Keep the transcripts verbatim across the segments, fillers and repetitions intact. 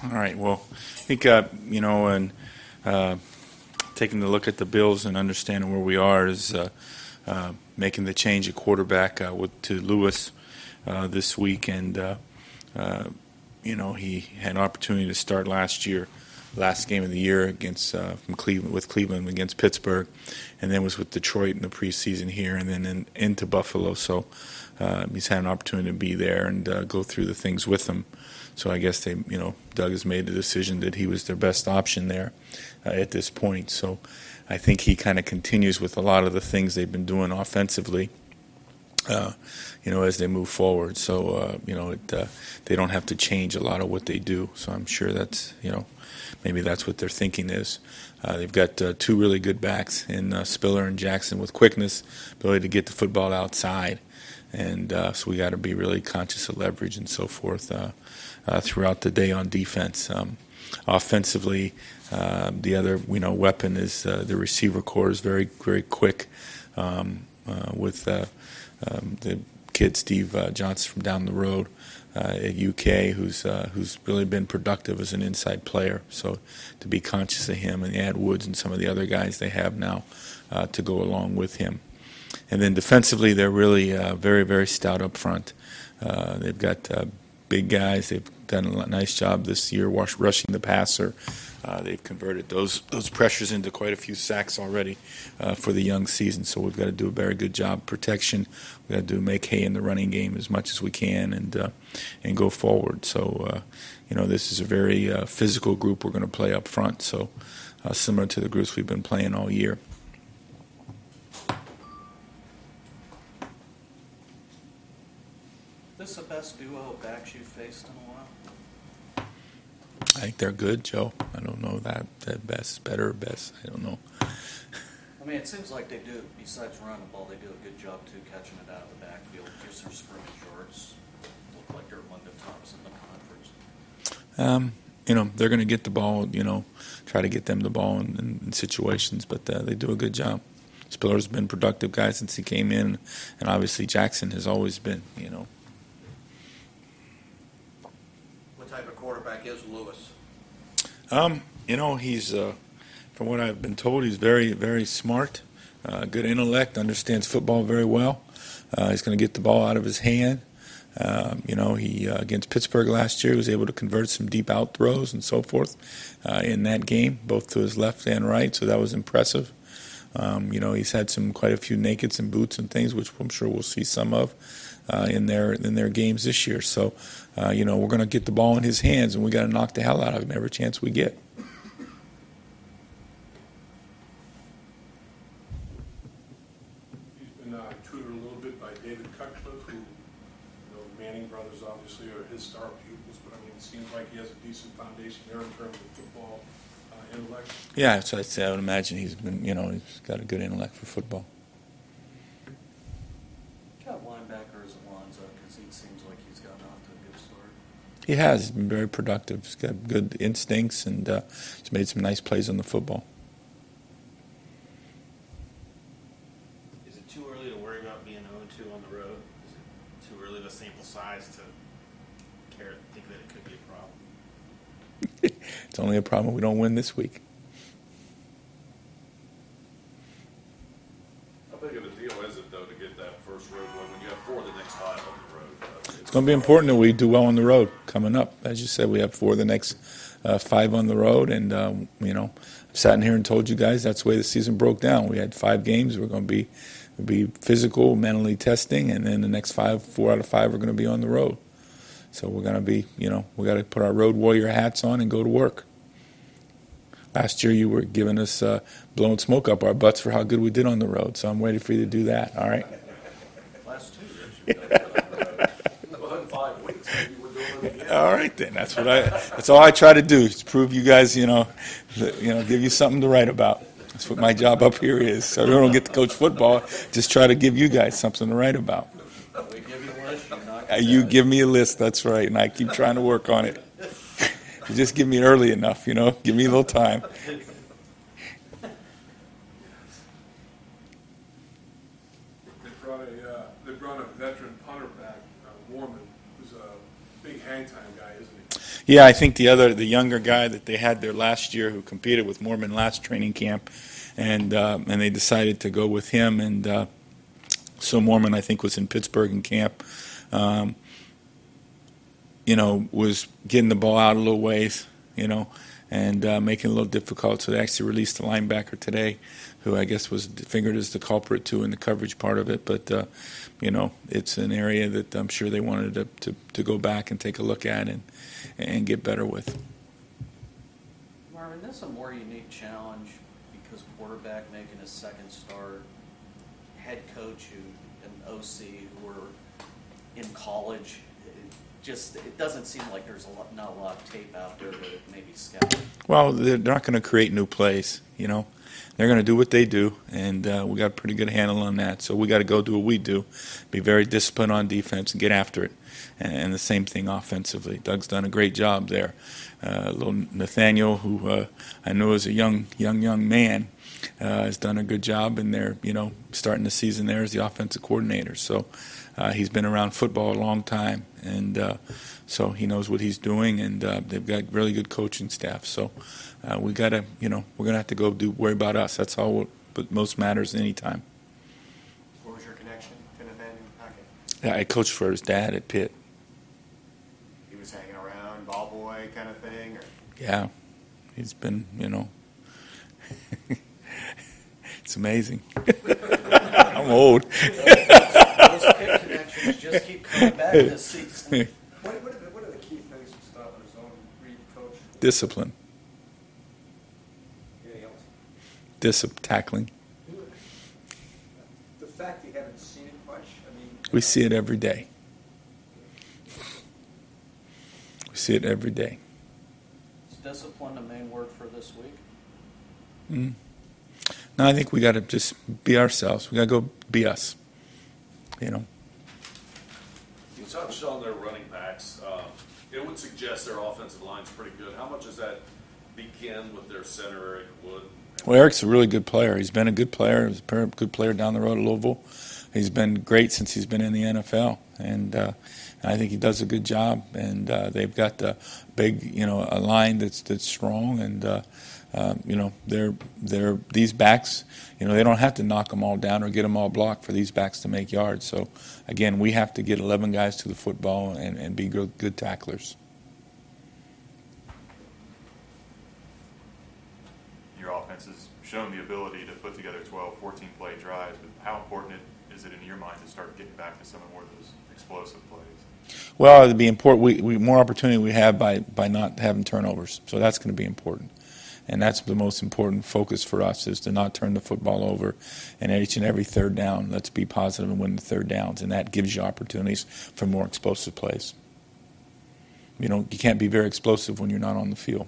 All right. Well, I think uh, you know, and uh, taking a look at the Bills and understanding where we are is uh, uh, making the change at quarterback uh, with to Lewis uh, this week, and uh, uh, you know, he had an opportunity to start last year, last game of the year against uh, from Cleveland with Cleveland against Pittsburgh, and then was with Detroit in the preseason here, and then in, into Buffalo. So uh, he's had an opportunity to be there and uh, go through the things with them. So I guess they, you know, Doug has made the decision that he was their best option there uh, at this point. So I think he kind of continues with a lot of the things they've been doing offensively, uh, you know, as they move forward. So, uh, you know, it, uh, they don't have to change a lot of what they do. So I'm sure that's, you know, maybe that's what their thinking is. Uh, they've got uh, two really good backs in uh, Spiller and Jackson with quickness, ability to get the football outside. And uh, so we got to be really conscious of leverage and so forth uh, uh, throughout the day on defense. Um, offensively, uh, the other you know weapon is uh, the receiver core is very very quick um, uh, with uh, um, the kid Steve uh, Johnson from down the road uh, at U K, who's uh, who's really been productive as an inside player. So to be conscious of him and add Woods and some of the other guys they have now uh, to go along with him. And then defensively, they're really uh, very, very stout up front. Uh, they've got uh, big guys. They've done a nice job this year wash, rushing the passer. Uh, they've converted those those pressures into quite a few sacks already uh, for the young season. So we've got to do a very good job protection. We've got to do make hay in the running game as much as we can and uh, and go forward. So uh, you know this is a very uh, physical group we're going to play up front. So uh, similar to the groups we've been playing all year. Is this the best duo of backs you've faced in a while? I think they're good, Joe. I don't know that, that best, better, best. I don't know. I mean, it seems like they do, besides running the ball, they do a good job, too, catching it out of the backfield. Gives their scrimmage yards look like they're among the tops in the conference. Um, you know, they're going to get the ball, you know, try to get them the ball in, in, in situations, but uh, they do a good job. Spiller's been a productive guy since he came in, and obviously Jackson has always been, you know. Type of quarterback is Lewis? Um, you know, he's, uh, from what I've been told, he's very, very smart, uh, good intellect, understands football very well. Uh, he's going to get the ball out of his hand. Uh, you know, he uh, against Pittsburgh last year, he was able to convert some deep out throws and so forth uh, in that game, both to his left and right, so that was impressive. Um, you know, he's had some quite a few nakeds and boots and things, which I'm sure we'll see some of uh, in their in their games this year. So, uh, you know, we're going to get the ball in his hands, and we got to knock the hell out of him every chance we get. He's been uh, tutored a little bit by David Cutcliffe, who, you know, the Manning brothers obviously are his star pupils, but I mean, it seems like he has a decent foundation there in terms of football uh, intellect. Yeah, so I'd say I would imagine he's been, you know, he's got a good intellect for football. Got linebackers Alonzo, because he seems like he's gotten off to a good start. He has. He's been very productive. He's got good instincts, and uh, he's made some nice plays on the football. Is it too early to worry about being oh and two on the road? Is it too early of a sample size to care, think that it could be a problem? It's only a problem if we don't win this week. How big of a deal is it, though, to get that first road win when you have four of the next five on the road? Uh, It's going to be important that we do well on the road coming up. As you said, we have four of the next uh, five on the road, and um, you know, I've sat in here and told you guys that's the way the season broke down. We had five games. We're going to be be physical, mentally testing, and then the next five, four out of five are going to be on the road. So we're going to be, you know, we got to put our road warrior hats on and go to work. Last year you were giving us uh, blowing smoke up our butts for how good we did on the road, so I'm ready for you to do that. All right. Last two years. Within five weeks, maybe we're doing it again. All right then. That's what I. That's all I try to do is prove you guys, you know, that, you know, give you something to write about. That's what my job up here is. So I don't get to coach football. Just try to give you guys something to write about. We give you a list, you knock Uh, it You down. give me a list. That's right, and I keep trying to work on it. You just give me early enough, you know. Give me a little time. They brought a uh, they brought a veteran punter back, uh, Warman, who's a big hang time guy, isn't Yeah, I think the other, the younger guy that they had there last year who competed with Mormon last training camp, and uh, and they decided to go with him. And uh, so Mormon, I think, was in Pittsburgh in camp. Um, you know, was getting the ball out a little ways, you know, and uh, making it a little difficult. So they actually released the linebacker today, who I guess was fingered as the culprit too in the coverage part of it. But uh, you know, it's an area that I'm sure they wanted to, to to go back and take a look at and and get better with. Marvin, this is a more unique challenge because quarterback making his second start, head coach who, and O C who were in college. It just it doesn't seem like there's a lot, not a lot of tape out there that maybe scout. Well, they're not going to create new plays, you know. They're going to do what they do, and uh, we got a pretty good handle on that. So we got to go do what we do, be very disciplined on defense and get after it. And, and the same thing offensively. Doug's done a great job there. Uh, little Nathaniel, who uh, I know is a young, young, young man, uh, has done a good job, and they're, you know, starting the season there as the offensive coordinator. So uh, he's been around football a long time, and uh, so he knows what he's doing, and uh, they've got really good coaching staff. So uh, we got to, you know, we're going to have to go do worry about us. That's all what, what most matters anytime. What was your connection to Nathaniel Hackett? Yeah, I coached for his dad at Pitt. He was hanging around, ball boy kind of thing? Or? Yeah, he's been, you know, it's amazing. I'm old. Those pick connections just keep coming back this season. What, what, are the, what are the key things to stop a zone read coach? Discipline, Anything else? discipline, tackling. The fact you haven't seen it much, I mean. We see it every day. We see it every day. Is discipline the main word for this week? Mm. No, I think we got to just be ourselves. We got to go be us. You know. You touched on their running backs. Um, it would suggest their offensive line's pretty good. How much does that begin with their center, Eric Wood? Well, Eric's a really good player. He's been a good player. He's a good player down the road at Louisville. He's been great since he's been in the N F L, and uh, I think he does a good job. And uh, they've got a big, you know, a line that's that's strong, and uh, uh, you know, they're they're these backs. You know, they don't have to knock them all down or get them all blocked for these backs to make yards. So again, we have to get eleven guys to the football and, and be good, good tacklers. Your offense has shown the ability to put together twelve, fourteen play drives, but how important is it in your mind to start getting back to some of more of those explosive plays? Well, it'd be important. We, we more opportunity we have by, by not having turnovers, so that's going to be important, and that's the most important focus for us is to not turn the football over, and each and every third down, let's be positive and win the third downs, and that gives you opportunities for more explosive plays. You know, you can't be very explosive when you're not on the field.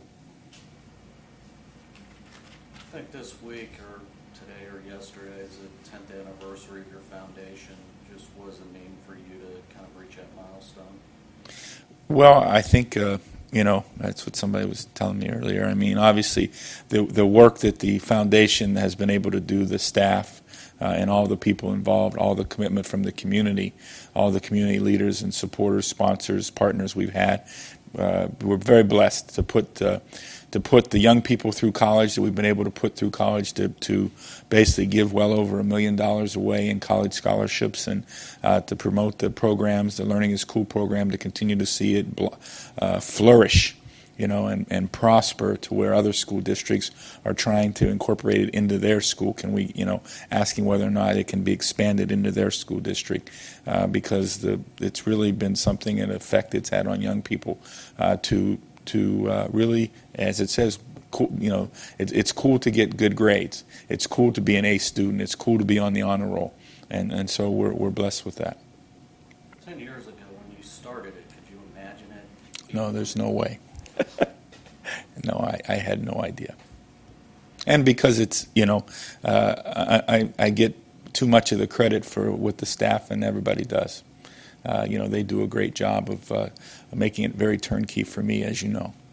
I think this week or today or yesterday is the tenth anniversary of your foundation. Just what does it mean for you to kind of reach that milestone? Well, I think, uh, you know, that's what somebody was telling me earlier. I mean, obviously, the the work that the foundation has been able to do, the staff uh, and all the people involved, all the commitment from the community, all the community leaders and supporters, sponsors, partners we've had, uh, we're very blessed to put uh, to put the young people through college that we've been able to put through college to, to basically give well over a million dollars away in college scholarships and uh, to promote the programs, the Learning is Cool program, to continue to see it uh, flourish, you know, and, and prosper to where other school districts are trying to incorporate it into their school. Can we, you know, asking whether or not it can be expanded into their school district uh, because the it's really been something, an effect it's had on young people uh, to to uh, really, as it says, cool, you know, it, it's cool to get good grades. It's cool to be an A student. It's cool to be on the honor roll, and and so we're we're blessed with that. Ten years ago, when you started it, could you imagine it? No, there's no way. no, I, I had no idea. And because it's, you know, uh, I, I I get too much of the credit for what the staff and everybody does. Uh, you know, they do a great job of uh, making it very turnkey for me, as you know.